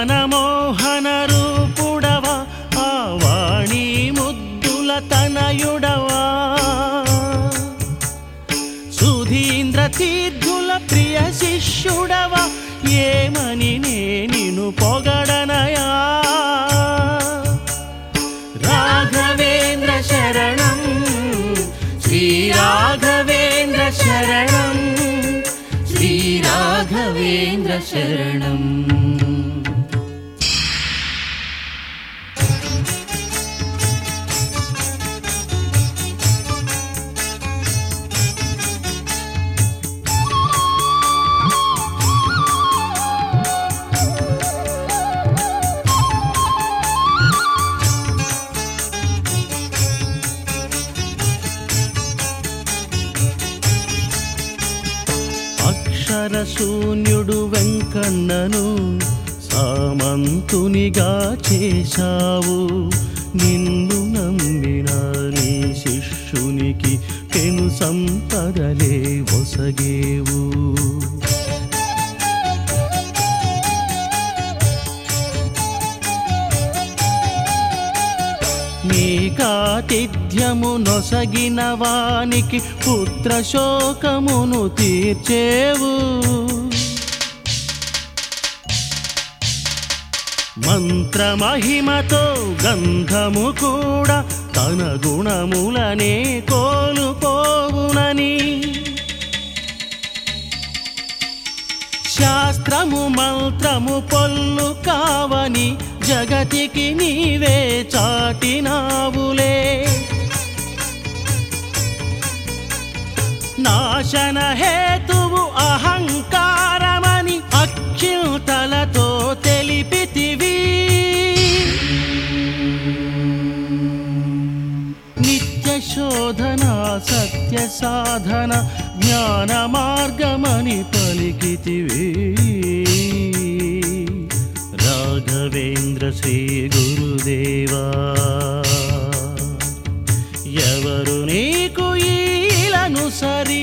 మనమోహన రూపుడవా ఆ వాణి ముద్దుల తనయుడవా సుధీంద్ర తీర్థుల ప్రియ శిష్యుడవా ఏమని నిన్ను పొగడనయా రాఘవేంద్ర శరణం శ్రీ రాఘవేంద్ర శరణం శ్రీ రాఘవేంద్ర శరణం అక్షరశూన్యుడు వెంకన్నను సామంతునిగా చేశావు నిన్ను నమ్మిన నీ శిష్యునికి పెను సంపదలే ఒసగేవు నీకాతిథ్యము నొసగిన వానికి పుత్ర శోకమును తీర్చేవు మంత్రమహిమతో గంధము కూడా తన గుణములనే కోల్పోవునని శాస్త్రము మంత్రము పొల్లు కావని జగతికి నీవే చాటినావులే నాశన హేతువు అహంకారమని అక్షింతలతో తెలిపితివి నిత్య శోధన సత్య సాధన జ్ఞాన మార్గమని పలికితివి రాఘవేంద్ర శ్రీ గురుదేవా ఎవరు నీకు ఈలను సరి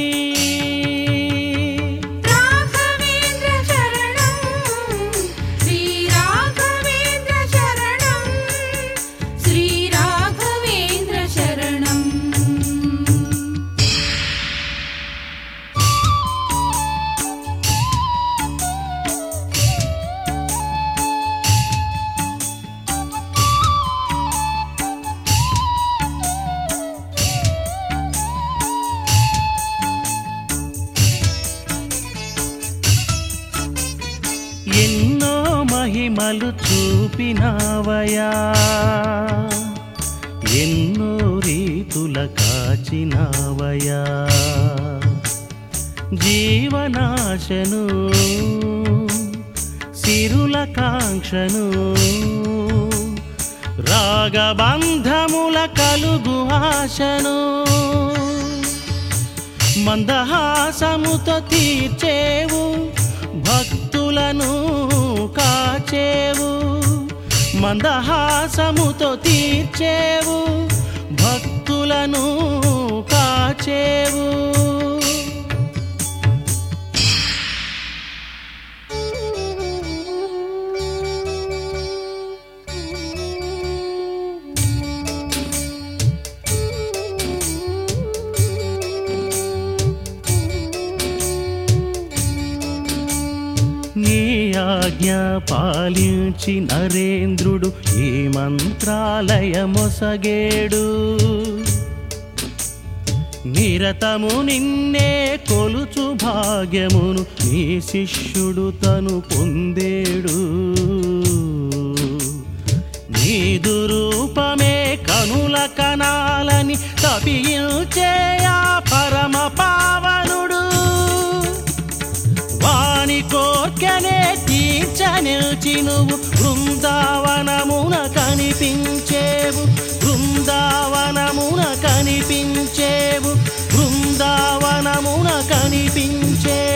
ఎన్నో మహిమలు చూపినావయా ఎన్నో రీతుల కాచినావయా జీవనాశను సిరుల కాంక్షను రాగబంధముల కలుగు ఆశను మందహాసముతో తీర్చేవు భక్తులను కాచేవు మందహాసముతో తీర్చేవు భక్తులను కాచేవు నీ ఆజ్ఞ పాలించి నరేంద్రుడు ఈ మంత్రాలయమొసగేడు నిరతము నిన్నే కొలుచు భాగ్యమును నీ శిష్యుడు తను పొందేడు నీదు రూపమే కనుల కనాలని తపించే ఆ పరమ పావనుడు వాని కోర్కెనే తీర్చనిల్చి నువ్వు బృందావనమున కనిపించేవు బృందావనమున కనిపించేవు బృందావనమున కనిపించేవు